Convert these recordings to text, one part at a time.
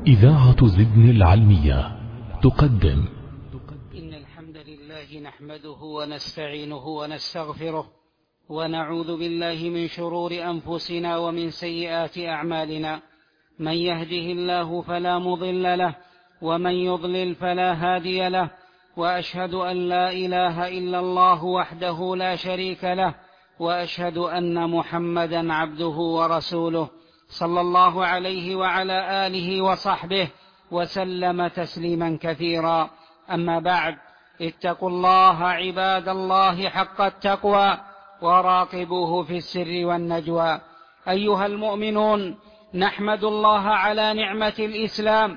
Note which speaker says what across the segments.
Speaker 1: إذاعة زدن العلمية تقدم.
Speaker 2: إن الحمد لله نحمده ونستعينه ونستغفره ونعوذ بالله من شرور أنفسنا ومن سيئات أعمالنا. من يهده الله فلا مضل له ومن يضلل فلا هادي له، وأشهد أن لا إله إلا الله وحده لا شريك له، وأشهد أن محمدا عبده ورسوله صلى الله عليه وعلى آله وصحبه وسلم تسليما كثيرا. أما بعد، اتقوا الله عباد الله حق التقوى وراقبوه في السر والنجوى. أيها المؤمنون، نحمد الله على نعمة الإسلام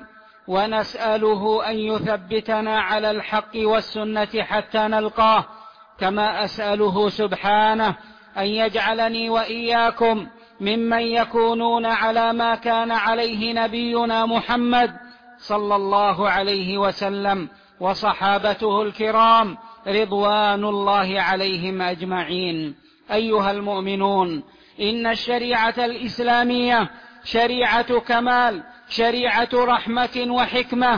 Speaker 2: ونسأله أن يثبتنا على الحق والسنة حتى نلقاه، كما أسأله سبحانه أن يجعلني وإياكم ممن يكونون على ما كان عليه نبينا محمد صلى الله عليه وسلم وصحابته الكرام رضوان الله عليهم أجمعين. أيها المؤمنون، إن الشريعة الإسلامية شريعة كمال، شريعة رحمة وحكمة.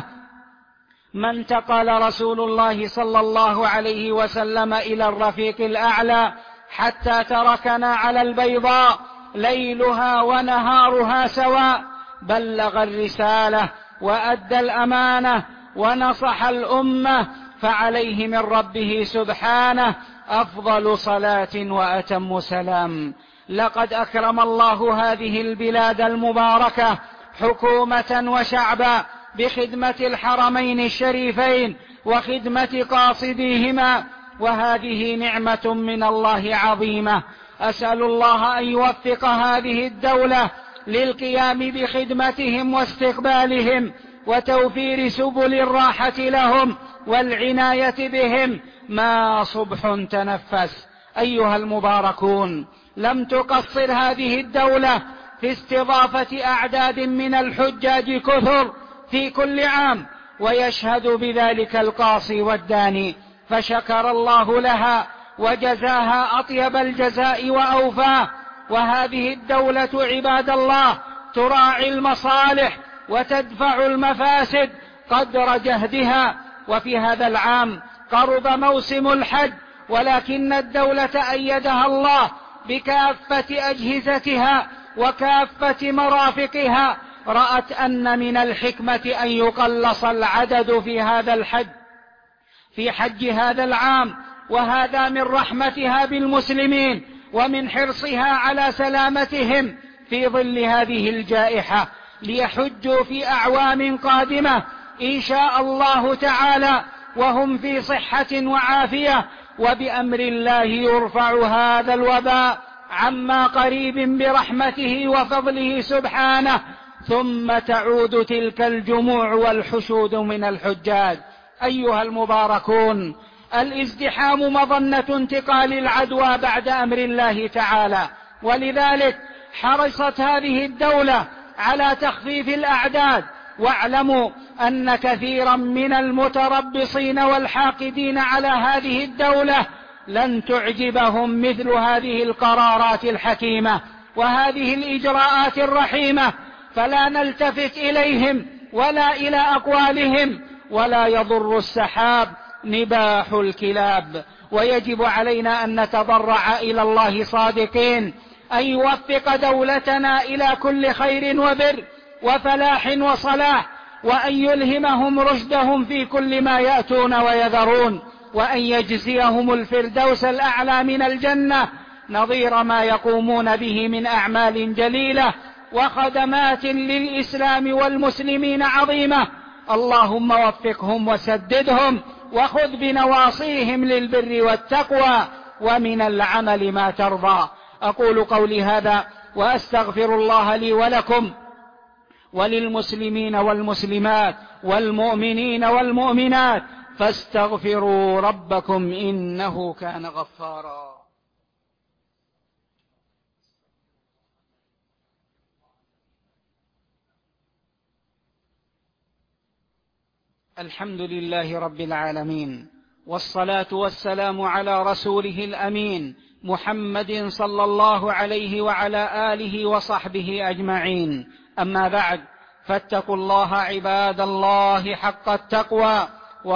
Speaker 2: ما انتقل رسول الله صلى الله عليه وسلم إلى الرفيق الأعلى حتى تركنا على البيضاء ليلها ونهارها سواء، بلغ الرسالة وأدى الأمانة ونصح الأمة، فعليه من ربه سبحانه أفضل صلاة وأتم سلام. لقد أكرم الله هذه البلاد المباركة حكومة وشعبا بخدمة الحرمين الشريفين وخدمة قاصديهما، وهذه نعمة من الله عظيمة. أسأل الله أن يوفق هذه الدولة للقيام بخدمتهم واستقبالهم وتوفير سبل الراحة لهم والعناية بهم ما صبح تنفس. أيها المباركون، لم تقصر هذه الدولة في استضافة أعداد من الحجاج كثر في كل عام، ويشهد بذلك القاصي والداني، فشكر الله لها وجزاها أطيب الجزاء وأوفاه. وهذه الدولة عباد الله تراعي المصالح وتدفع المفاسد قدر جهدها. وفي هذا العام قرب موسم الحج، ولكن الدولة أيدها الله بكافة أجهزتها وكافة مرافقها. رأت أن من الحكمة أن يقلص العدد في هذا الحج، في حج هذا العام، وهذا من رحمتها بالمسلمين ومن حرصها على سلامتهم في ظل هذه الجائحة، ليحجوا في أعوام قادمة إن شاء الله تعالى وهم في صحة وعافية، وبأمر الله يرفع هذا الوباء عما قريب برحمته وفضله سبحانه، ثم تعود تلك الجموع والحشود من الحجاج. أيها المباركون، الازدحام مظنة انتقال العدوى بعد أمر الله تعالى، ولذلك حرصت هذه الدولة على تخفيف الأعداد. واعلموا أن كثيرا من المتربصين والحاقدين على هذه الدولة لن تعجبهم مثل هذه القرارات الحكيمة وهذه الإجراءات الرحيمة، فلا نلتفت إليهم ولا إلى أقوالهم، ولا يضر السحاب نباح الكلاب. ويجب علينا أن نتضرع إلى الله صادقين أن يوفق دولتنا إلى كل خير وبر وفلاح وصلاح، وأن يلهمهم رشدهم في كل ما يأتون ويذرون، وأن يجزيهم الفردوس الأعلى من الجنة نظير ما يقومون به من أعمال جليلة وخدمات للإسلام والمسلمين عظيمة. اللهم وفقهم وسددهم، وخذ بنواصيهم للبر والتقوى ومن العمل ما ترضى. أقول قولي هذا وأستغفر الله لي ولكم وللمسلمين والمسلمات والمؤمنين والمؤمنات، فاستغفروا ربكم إنه كان غفارا. الحمد لله رب العالمين، والصلاة والسلام على رسوله الأمين محمد صلى الله عليه وعلى آله وصحبه أجمعين. أما بعد، فاتقوا الله عباد الله حق التقوى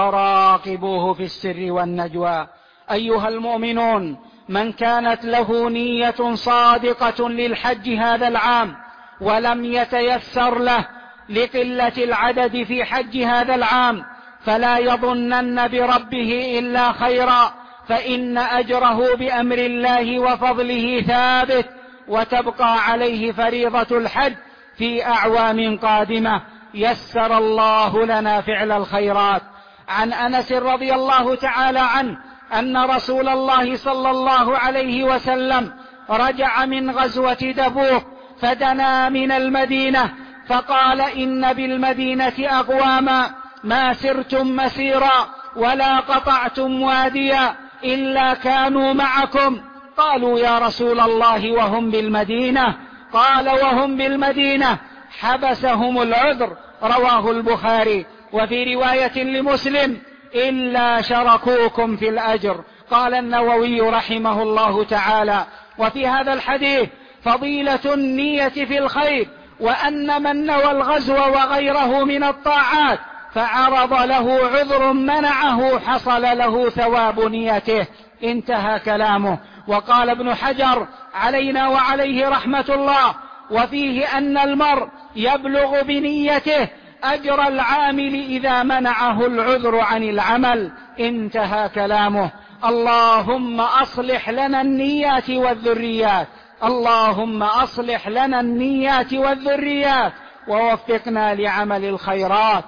Speaker 2: وراقبوه في السر والنجوى. أيها المؤمنون، من كانت له نية صادقة للحج هذا العام ولم يتيسر له لقلة العدد في حج هذا العام فلا يظنن بربه إلا خيرا، فإن أجره بأمر الله وفضله ثابت، وتبقى عليه فريضة الحج في أعوام قادمة. يسر الله لنا فعل الخيرات. عن أنس رضي الله تعالى عنه أن رسول الله صلى الله عليه وسلم رجع من غزوة تبوك فدنا من المدينة فقال: إن بالمدينة أقواما ما سرتم مسيرا ولا قطعتم واديا إلا كانوا معكم. قالوا: يا رسول الله وهم بالمدينة؟ قال: وهم بالمدينة حبسهم العذر. رواه البخاري. وفي رواية لمسلم: إلا شركوكم في الأجر. قال النووي رحمه الله تعالى: وفي هذا الحديث فضيلة النية في الخير، وأن من نوى الغزو وغيره من الطاعات فعرض له عذر منعه حصل له ثواب نيته. انتهى كلامه. وقال ابن حجر علينا وعليه رحمة الله: وفيه أن المرء يبلغ بنيته أجر العامل إذا منعه العذر عن العمل. انتهى كلامه. اللهم أصلح لنا النيات والذريات، اللهم أصلح لنا النيات والذريات ووفقنا لعمل الخيرات.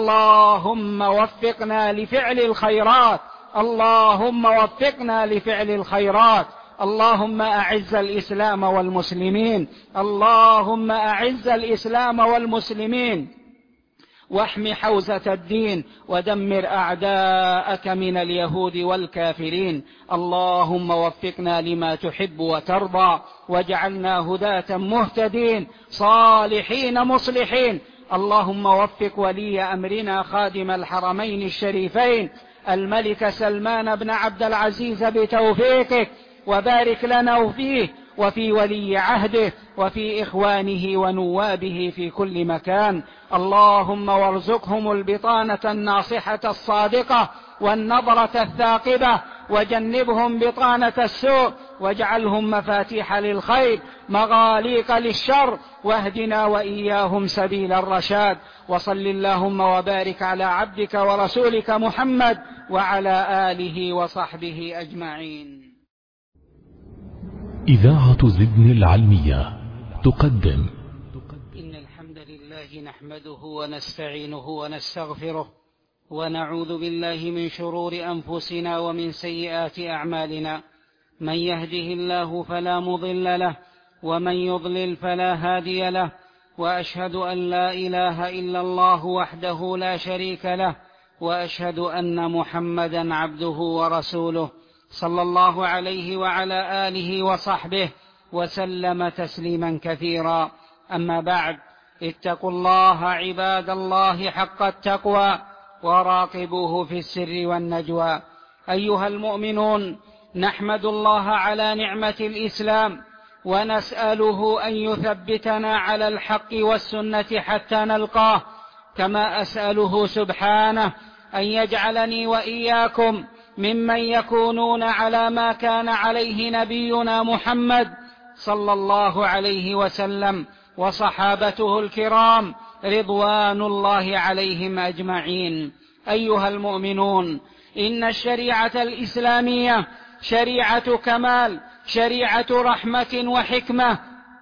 Speaker 2: اللهم وفقنا لفعل الخيرات، اللهم وفقنا لفعل الخيرات. اللهم أعز الإسلام والمسلمين، اللهم أعز الإسلام والمسلمين، واحم حوزة الدين، ودمر أعداءك من اليهود والكافرين. اللهم وفقنا لما تحب وترضى، واجعلنا هداة مهتدين صالحين مصلحين. اللهم وفق ولي أمرنا خادم الحرمين الشريفين الملك سلمان بن عبد العزيز بتوفيقك، وبارك لنا فيه وفي ولي عهده وفي إخوانه ونوابه في كل مكان. اللهم وارزقهم البطانة الناصحة الصادقة والنظرة الثاقبة، وجنبهم بطانة السوء، واجعلهم مفاتيح للخير مغاليق للشر، واهدنا وإياهم سبيل الرشاد. وصل اللهم وبارك على عبدك ورسولك محمد وعلى آله وصحبه أجمعين.
Speaker 1: إذاعة زدن العلمية تقدم.
Speaker 2: إن الحمد لله نحمده ونستعينه ونستغفره، ونعوذ بالله من شرور أنفسنا ومن سيئات أعمالنا. من يهده الله فلا مضل له، ومن يضلل فلا هادي له، وأشهد أن لا إله إلا الله وحده لا شريك له، وأشهد أن محمدا عبده ورسوله صلى الله عليه وعلى آله وصحبه وسلم تسليما كثيرا. أما بعد، اتقوا الله عباد الله حق التقوى وراقبوه في السر والنجوى. أيها المؤمنون، نحمد الله على نعمة الإسلام، ونسأله أن يثبتنا على الحق والسنة حتى نلقاه، كما أسأله سبحانه أن يجعلني وإياكم ممن يكونون على ما كان عليه نبينا محمد صلى الله عليه وسلم وصحابته الكرام رضوان الله عليهم أجمعين. أيها المؤمنون، إن الشريعة الإسلامية شريعة كمال، شريعة رحمة وحكمة.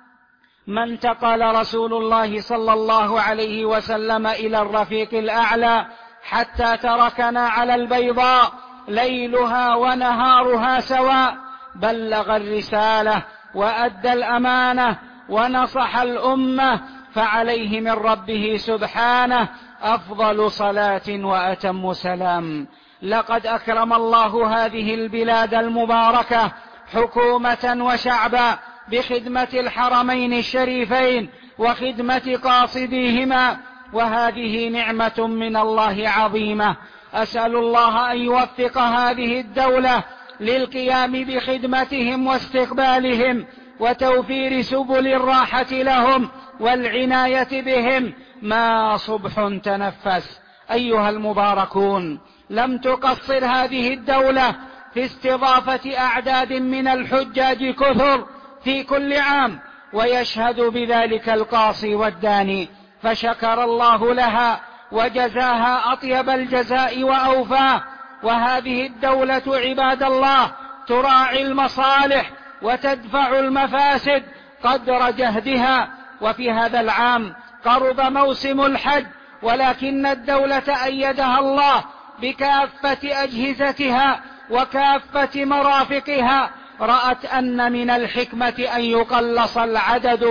Speaker 2: ما انتقل رسول الله صلى الله عليه وسلم إلى الرفيق الأعلى حتى تركنا على البيضاء ليلها ونهارها سواء، بلغ الرسالة وأدى الأمانة ونصح الأمة، فعليه من ربه سبحانه أفضل صلاة وأتم سلام. لقد أكرم الله هذه البلاد المباركة حكومة وشعبا بخدمة الحرمين الشريفين وخدمة قاصديهما، وهذه نعمة من الله عظيمة. أسأل الله أن يوفق هذه الدولة للقيام بخدمتهم واستقبالهم، وتوفير سبل الراحة لهم والعناية بهم ما صبح تنفس. أيها المباركون، لم تقصر هذه الدولة في استضافة أعداد من الحجاج كثر في كل عام، ويشهد بذلك القاصي والداني، فشكر الله لها وجزاها أطيب الجزاء وأوفاه. وهذه الدولة عباد الله تراعي المصالح وتدفع المفاسد قدر جهدها. وفي هذا العام قرب موسم الحج، ولكن الدولة أيدها الله بكافة أجهزتها وكافة مرافقها. رأت أن من الحكمة أن يقلص العدد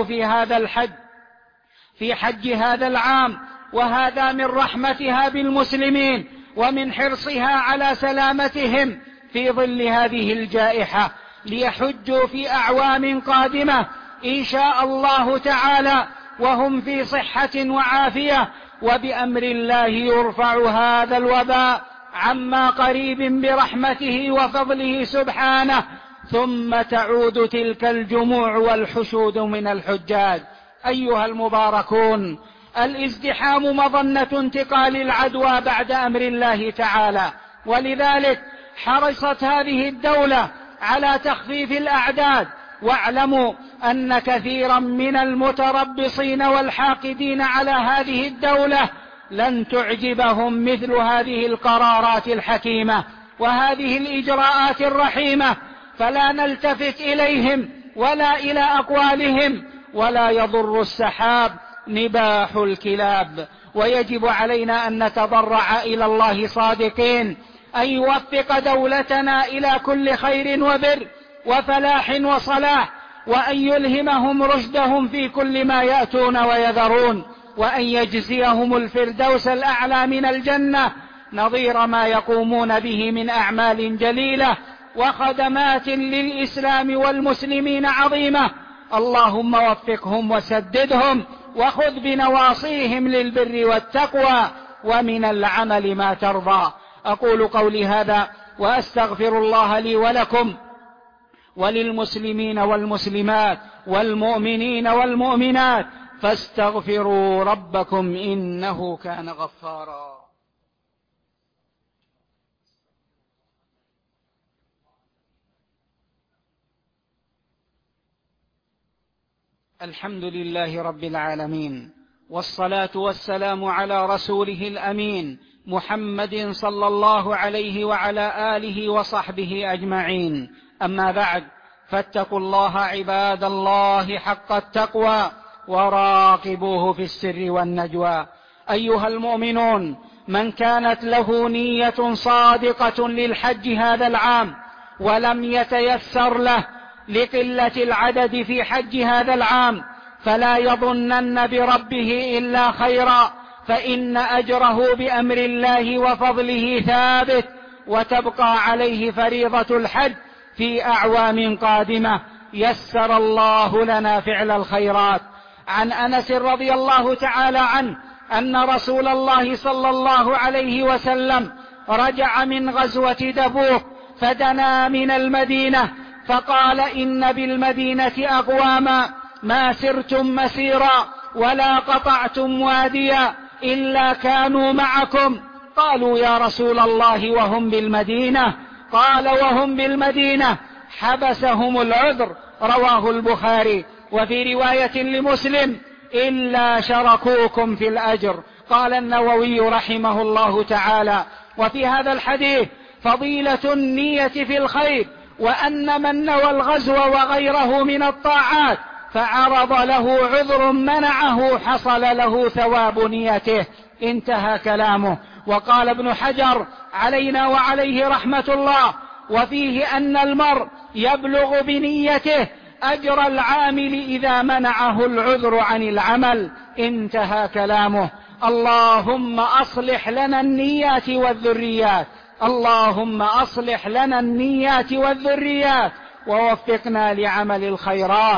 Speaker 2: في حج هذا العام، وهذا من رحمتها بالمسلمين ومن حرصها على سلامتهم في ظل هذه الجائحة، ليحجوا في أعوام قادمة إن شاء الله تعالى وهم في صحة وعافية، وبأمر الله يرفع هذا الوباء عما قريب برحمته وفضله سبحانه، ثم تعود تلك الجموع والحشود من الحجاج. أيها المباركون، الازدحام مظنة انتقال العدوى بعد أمر الله تعالى، ولذلك حرصت هذه الدولة على تخفيف الأعداد. واعلموا أن كثيرا من المتربصين والحاقدين على هذه الدولة لن تعجبهم مثل هذه القرارات الحكيمة وهذه الإجراءات الرحيمة، فلا نلتفت إليهم ولا إلى أقوالهم، ولا يضر السحاب نباح الكلاب. ويجب علينا أن نتضرع إلى الله صادقين أن يوفق دولتنا إلى كل خير وبر وفلاح وصلاح، وأن يلهمهم رشدهم في كل ما يأتون ويذرون، وأن يجزيهم الفردوس الأعلى من الجنة نظير ما يقومون به من أعمال جليلة وخدمات للإسلام والمسلمين عظيمة. اللهم وفقهم وسددهم، وخذ بنواصيهم للبر والتقوى ومن العمل ما ترضى. أقول قولي هذا وأستغفر الله لي ولكم وللمسلمين والمسلمات والمؤمنين والمؤمنات، فاستغفروا ربكم إنه كان غفارا. الحمد لله رب العالمين، والصلاة والسلام على رسوله الأمين محمد صلى الله عليه وعلى آله وصحبه أجمعين. أما بعد، فاتقوا الله عباد الله حق التقوى وراقبوه في السر والنجوى. أيها المؤمنون، من كانت له نية صادقة للحج هذا العام ولم يتيسر له لقلة العدد في حج هذا العام فلا يظنن بربه إلا خيرا، فإن أجره بأمر الله وفضله ثابت، وتبقى عليه فريضة الحج في أعوام قادمة. يسر الله لنا فعل الخيرات. عن أنس رضي الله تعالى عنه أن رسول الله صلى الله عليه وسلم رجع من غزوة تبوك فدنا من المدينة فقال: إن بالمدينة أقواما ما سرتم مسيرا ولا قطعتم واديا إلا كانوا معكم. قالوا: يا رسول الله وهم بالمدينة؟ قال: وهم بالمدينة حبسهم العذر. رواه البخاري. وفي رواية لمسلم: إلا شركوكم في الأجر. قال النووي رحمه الله تعالى: وفي هذا الحديث فضيلة النية في الخير، وأن من نوى الغزو وغيره من الطاعات فعرض له عذر منعه حصل له ثواب نيته. انتهى كلامه. وقال ابن حجر علينا وعليه رحمة الله: وفيه أن المرء يبلغ بنيته أجر العامل إذا منعه العذر عن العمل. انتهى كلامه. اللهم أصلح لنا النيات والذريات، اللهم أصلح لنا النيات والذريات، ووفقنا لعمل الخيرات.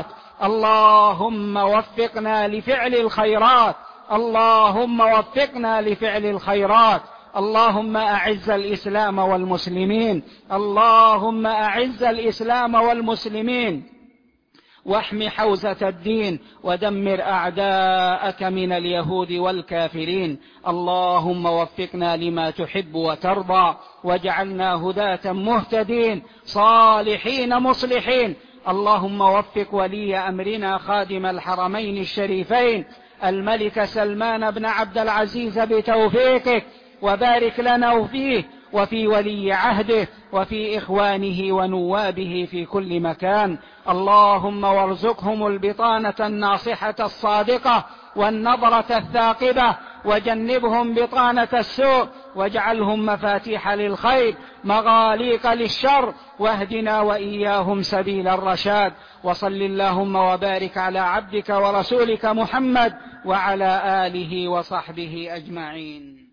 Speaker 2: اللهم وفقنا لفعل الخيرات، اللهم وفقنا لفعل الخيرات. اللهم أعز الإسلام والمسلمين، اللهم أعز الإسلام والمسلمين، واحم حوزة الدين ودمر أعداءك من اليهود والكافرين. اللهم وفقنا لما تحب وترضى، واجعلنا هداة مهتدين صالحين مصلحين. اللهم وفق ولي أمرنا خادم الحرمين الشريفين الملك سلمان بن عبد العزيز بتوفيقك، وبارك لنا فيه وفي ولي عهده وفي إخوانه ونوابه في كل مكان. اللهم وارزقهم البطانة الناصحة الصادقة والنظرة الثاقبة، وجنبهم بطانة السوء، واجعلهم مفاتيح للخير مغاليق للشر، واهدنا وإياهم سبيل الرشاد. وصل اللهم وبارك على عبدك ورسولك محمد وعلى آله وصحبه أجمعين.